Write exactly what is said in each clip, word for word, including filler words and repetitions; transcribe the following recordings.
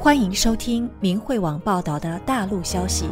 欢迎收听明慧网报道的大陆消息。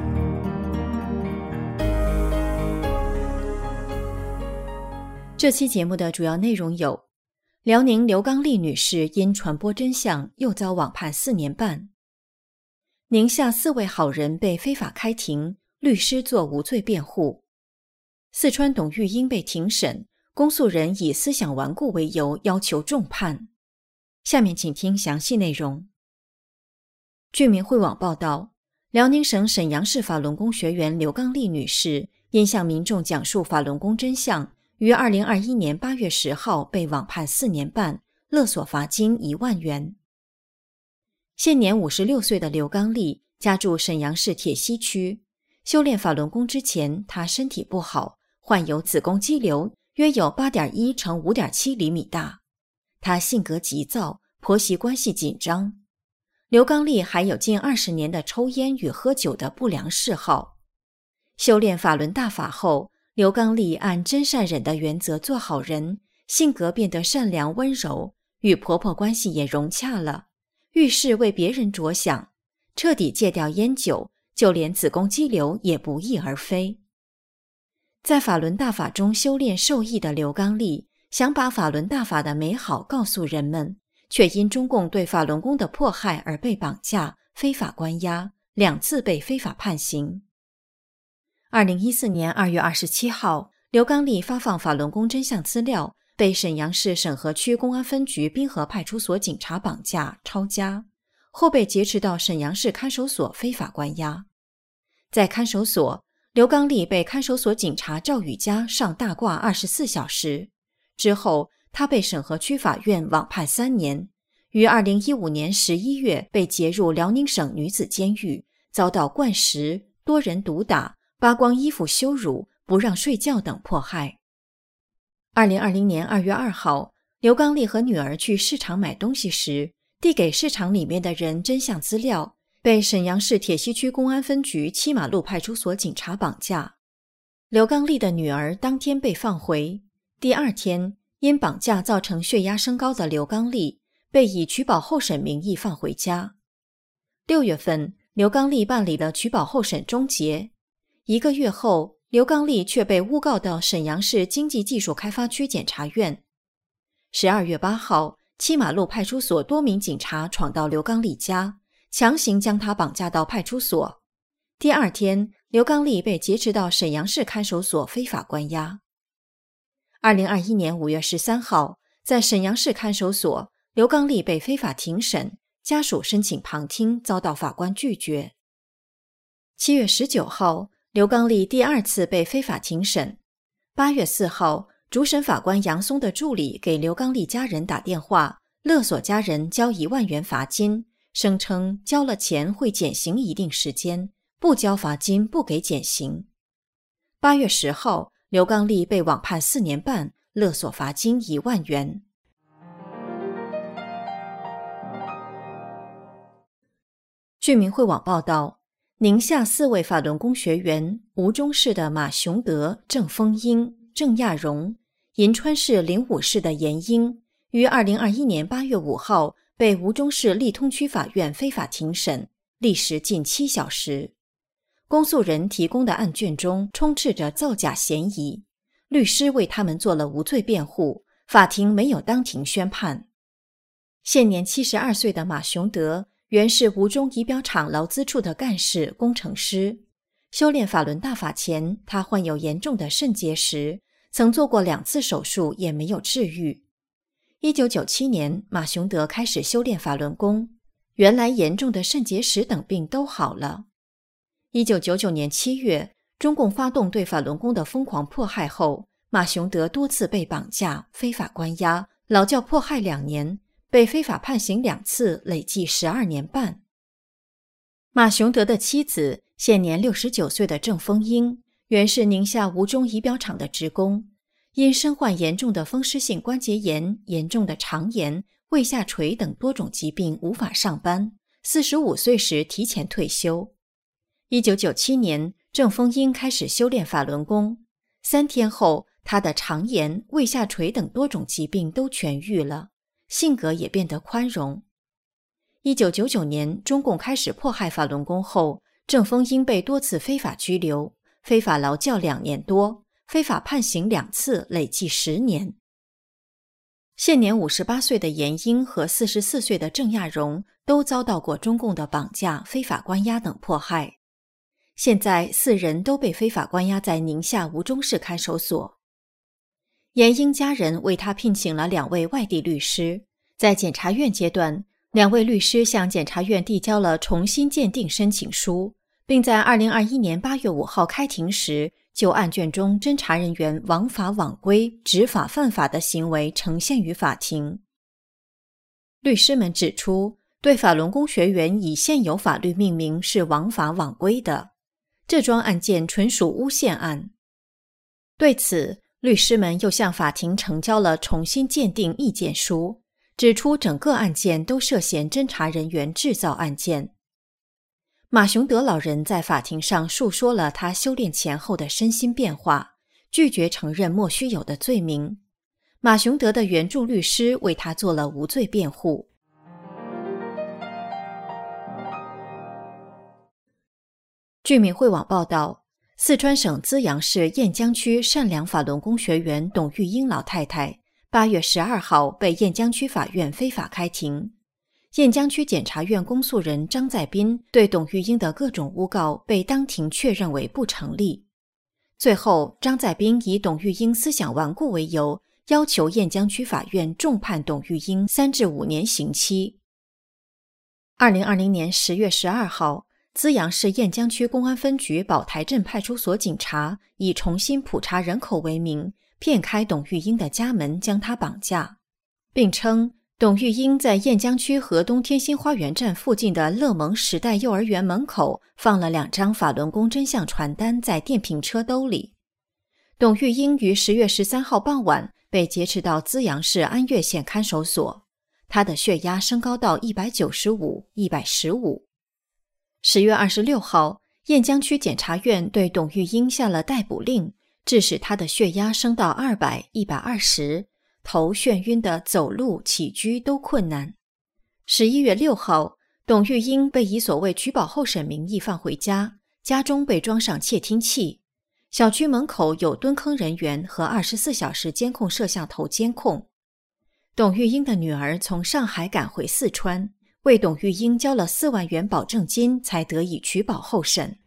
这期节目的主要内容有：辽宁刘刚丽女士因传播真相又遭网判四年半；宁夏四位好人被非法开庭，律师作无罪辩护；四川董玉英被庭审，公诉人以思想顽固为由要求重判。下面请听详细内容。据明慧网报道，辽宁省沈阳市法轮功学员刘刚丽女士因向民众讲述法轮功真相，于二零二一年八月十号被网判四年半，勒索罚金一万元。现年五十六岁的刘刚丽家住沈阳市铁西区，修炼法轮功之前，她身体不好，患有子宫肌瘤，约有 八点一乘五点七厘米大。她性格急躁，婆媳关系紧张。刘刚丽还有近二十年的抽烟与喝酒的不良嗜好。修炼法轮大法后，刘刚丽按真善忍的原则做好人，性格变得善良温柔，与婆婆关系也融洽了，遇事为别人着想，彻底戒掉烟酒，就连子宫肌瘤也不翼而飞。在法轮大法中修炼受益的刘刚丽，想把法轮大法的美好告诉人们，却因中共对法轮功的迫害而被绑架、非法关押，两次被非法判刑。二零一四年二月二十七号，刘刚丽发放法轮功真相资料，被沈阳市沈河区公安分局滨河派出所警察绑架、抄家，后被劫持到沈阳市看守所非法关押。在看守所，刘刚丽被看守所警察赵宇佳上大挂二十四小时，之后他被沈河区法院网判三年，于二零一五年十一月被劫入辽宁省女子监狱，遭到灌食、多人毒打、扒光衣服羞辱、不让睡觉等迫害。二零二零年二月二号，刘刚丽和女儿去市场买东西时，递给市场里面的人真相资料，被沈阳市铁西区公安分局七马路派出所警察绑架。刘刚丽的女儿当天被放回，第二天因绑架造成血压升高的刘刚丽被以取保候审名义放回家。六月份，刘刚丽办理了取保候审终结。一个月后，刘刚丽却被诬告到沈阳市经济技术开发区检察院。十二月八号，七马路派出所多名警察闯到刘刚丽家，强行将他绑架到派出所。第二天，刘刚丽被劫持到沈阳市看守所非法关押。二零二一年五月十三号，在沈阳市看守所，刘刚丽被非法庭审，家属申请旁听遭到法官拒绝。七月十九号，刘刚丽第二次被非法庭审。八月四号，主审法官杨松的助理给刘刚丽家人打电话，勒索家人交一万元罚金，声称交了钱会减刑一定时间，不交罚金不给减刑。八月十号，刘刚丽被网判四年半，勒索罚金一万元。据明慧网报道，宁夏四位法轮功学员，吴忠市的马雄德、郑丰英、郑亚荣，银川市灵武市的严英，于二零二一年八月五号被吴忠市利通区法院非法庭审，历时近七小时。公诉人提供的案卷中充斥着造假嫌疑，律师为他们做了无罪辩护，法庭没有当庭宣判。现年七十二岁的马雄德原是吴忠仪表厂劳资处的干事、工程师。修炼法轮大法前，他患有严重的肾结石，曾做过两次手术，也没有治愈。一九九七年，马雄德开始修炼法轮功，原来严重的肾结石等病都好了。一九九九年七月，中共发动对法轮功的疯狂迫害后，马雄德多次被绑架、非法关押、劳教迫害两年，被非法判刑两次，累计十二年半。马雄德的妻子，现年六十九岁的郑丰英，原是宁夏吴忠仪表厂的职工，因身患严重的风湿性关节炎、严重的肠炎、胃下垂等多种疾病无法上班，四十五岁时提前退休。一九九七年，郑丰英开始修炼法轮功，三天后，他的肠炎、胃下垂等多种疾病都痊愈了，性格也变得宽容。 一九九九年，中共开始迫害法轮功后，郑丰英被多次非法拘留，非法劳教两年多，非法判刑两次，累计十年。现年五十八岁的闫英和四十四岁的郑亚荣都遭到过中共的绑架、非法关押等迫害。现在四人都被非法关押在宁夏吴忠市看守所。闫英家人为他聘请了两位外地律师，在检察院阶段，两位律师向检察院递交了重新鉴定申请书，并在二零二一年八月五号开庭时，就案卷中侦查人员枉法枉规、执法犯法的行为呈现于法庭。律师们指出，对法轮功学员以现有法律命名是枉法枉规的，这桩案件纯属诬陷案。对此，律师们又向法庭呈交了重新鉴定意见书，指出整个案件都涉嫌侦查人员制造案件。马雄德老人在法庭上述说了他修炼前后的身心变化，拒绝承认莫须有的罪名。马雄德的援助律师为他做了无罪辩护。据闽汇网报道，四川省资阳市雁江区善良法轮功学员董玉英老太太八月十二号被雁江区法院非法开庭。雁江区检察院公诉人张在斌对董玉英的各种诬告被当庭确认为不成立。最后，张在斌以董玉英思想顽固为由，要求雁江区法院重判董玉英三至五年刑期。二零二零年十月十二号，资阳市雁江区公安分局宝台镇派出所警察以重新普查人口为名，骗开董玉英的家门，将她绑架，并称董玉英在雁江区河东天心花园站附近的乐蒙时代幼儿园门口放了两张法轮功真相传单在电瓶车兜里。董玉英于十月十三号傍晚被劫持到资阳市安岳县看守所，她的血压升高到一百九十五、一百十五。十月二十六号，雁江区检察院对董玉英下了逮捕令，致使她的血压升到二百、一百二十，头眩晕的走路起居都困难。十一月六号，董玉英被以所谓取保候审名义放回家，家中被装上窃听器，小区门口有蹲坑人员和二十四小时监控摄像头监控。董玉英的女儿从上海赶回四川，为董玉英交了四万元保证金，才得以取保候审。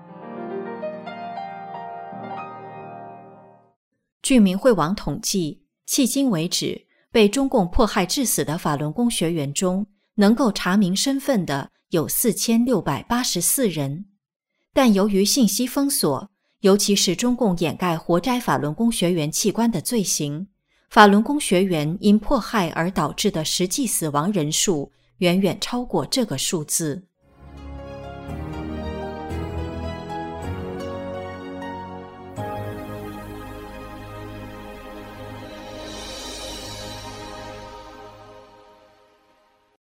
据闽汇网统计，迄今为止，被中共迫害致死的法轮功学员中，能够查明身份的有四千六百八十四人。但由于信息封锁，尤其是中共掩盖活摘法轮功学员器官的罪行，法轮功学员因迫害而导致的实际死亡人数远远超过这个数字。